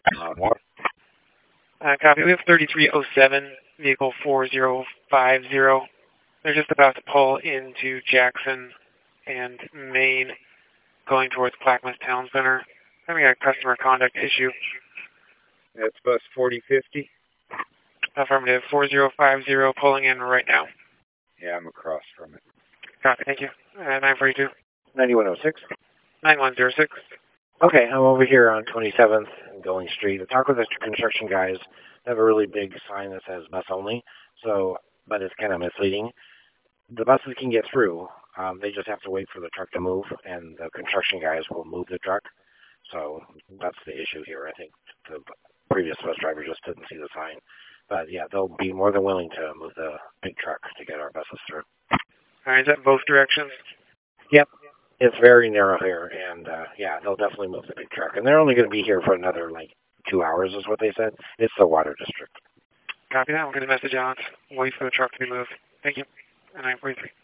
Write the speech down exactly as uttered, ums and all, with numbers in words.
Uh, what? Uh, copy. We have thirty-three oh seven, vehicle four zero five zero. They're just about to pull into Jackson and Maine, going towards Clackamas Town Center. Having a customer conduct issue. That's bus forty fifty. Affirmative. four zero five zero, pulling in right now. Yeah, I'm across from it. Copy. Thank you. Uh, nine forty-two. ninety-one oh six. nine one zero six. Okay, I'm over here on twenty-seventh and Going Street. I talked with the construction guys. They have a really big sign that says bus only, so but it's kind of misleading. The buses can get through. Um, they just have to wait for the truck to move, and the construction guys will move the truck. So that's the issue here. I think the previous bus driver just didn't see the sign. But yeah, they'll be more than willing to move the big truck to get our buses through. All right, is that both directions? Yep. It's very narrow here, and uh, yeah, they'll definitely move the big truck. And they're only going to be here for another, like, two hours is what they said. It's the water district. Copy that. We'll get a message out. Wait for the truck to be moved. Thank you. nine forty-three.